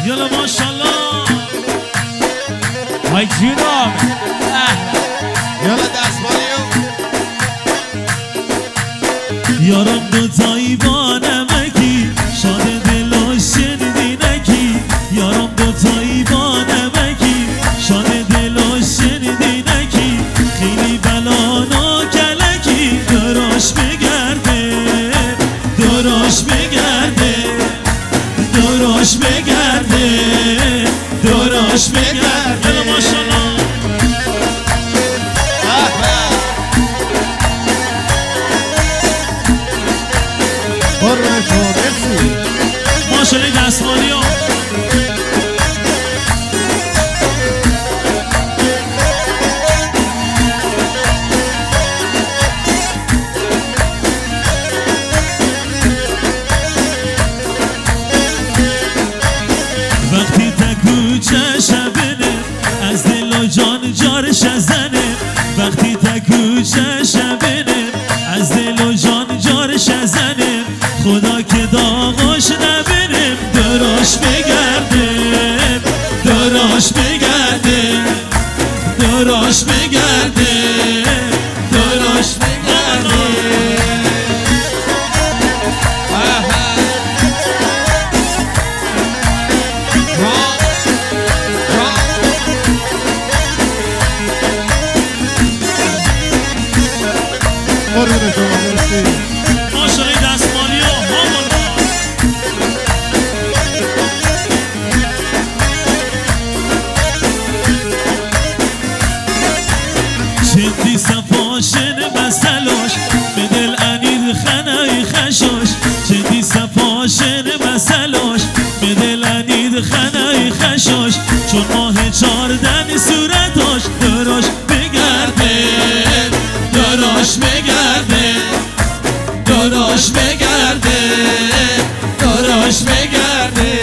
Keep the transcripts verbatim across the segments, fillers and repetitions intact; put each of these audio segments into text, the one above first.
یالا ماشالله های جونم یالا دستمالیو یارم دوتایی با نمکی شاد دل و شنیدی نکی یارم دوتایی با نمکی شاد دل و شنیدی نکی خیلی بلان و کلکی دراش بگرده دراش بگرده دراش بگرده دراش بگرده یالا ماشالله ماشالله دستمالی ها وقتی تکو چشمه از دل و جان جارش زنه وقتی تکو چشمه از دل و جان جارش زنه خدا که داغاش نبینم دراش بگرده دراش بگرده دراش بگرده دراش بگرده ماشالله دستمالی ها چندی صفاشن مسلاش به دل انید خنای خشاش چندی صفاشن مسلاش به دل انید خنای خشاش چون ماه چاردن صورتاش دراش بگرده دراش بگرده دراش بگرده دراش بگرده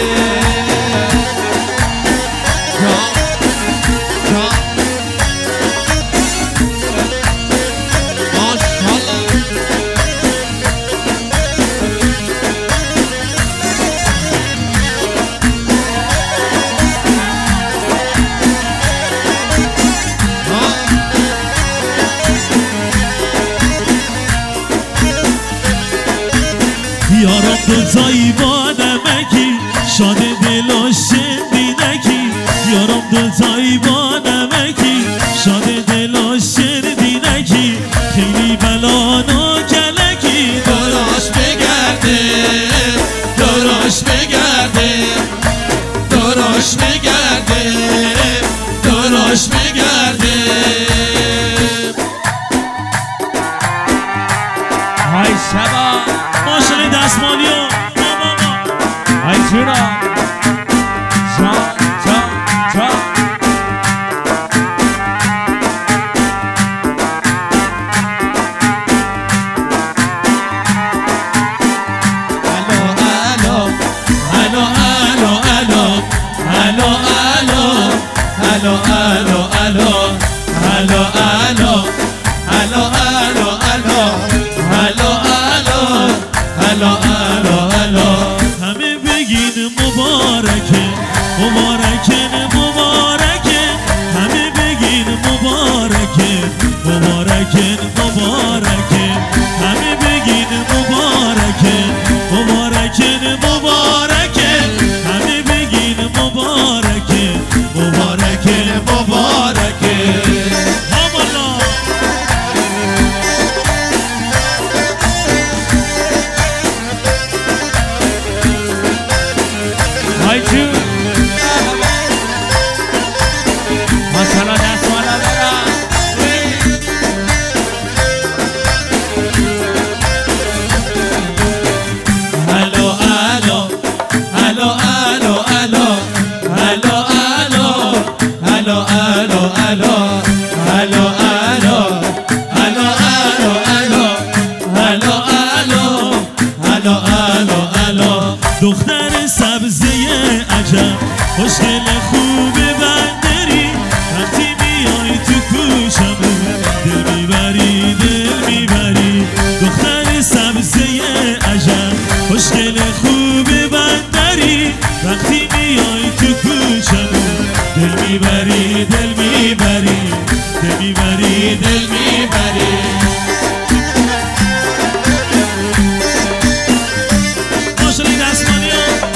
یارم دوتایی با نمکی شاد دل و شنیدکی یارم دوتایی با نمکی شاد دل و شنیدکی خیلی بلان و کلکی دراش بگرده دراش بگرده دراش بگرده دراش بگرده های شبا ماشالله دستمالی ها های جونا جا جا جا الو الو الو الو الو الو الو الو الو الو الو الو الو الو الو الو الو همه بگین مبارکه مبارکه مبارکه همه بگین مبارکه مبارکه مبارکه همه بگین مبارکه مبارکه مبارکه همه بگین مبارکه مبارکه مبارکه های جون ماشالله دستمالا برم الو الو الو الو الو الو الو الو الو الو الو الو الو الو الو الو الو الو دختر سبزه عجب خوشگل خوب بندری وقتی میای تو گوشم دل میبری دل میبری دختر سبزه عجب خوشگل خوب بندری وقتی میای دل میبری دل میبری دل میبری دل میبری ماشاءالله دستمانی ها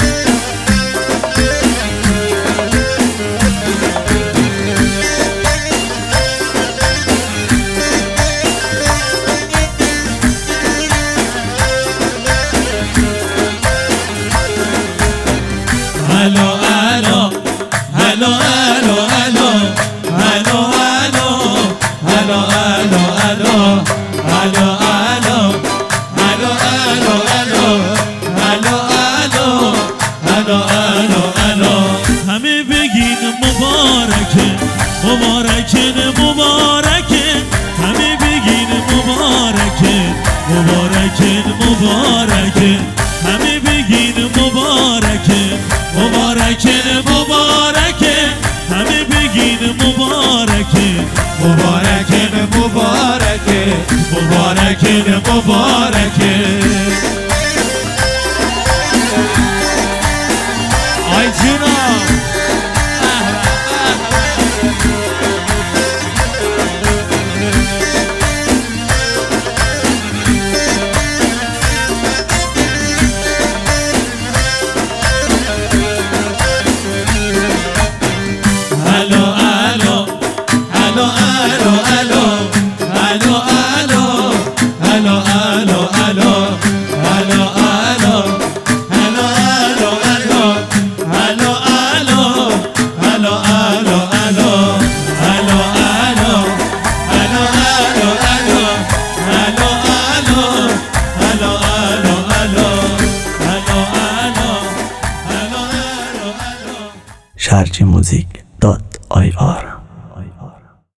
الو الو الو الو الو الو الو الو الو الو الو الو الو الو الو الو الو الو الو همه بگین مبارکه مبارکه مبارکه همه بگین مبارکه مبارکه مبارکه همه بگین مبارکه مبارکه مبارکه همه بگین مبارکه مبارکه مبارکه مبارکه مبارکه آی جونا sharjmusic dot ir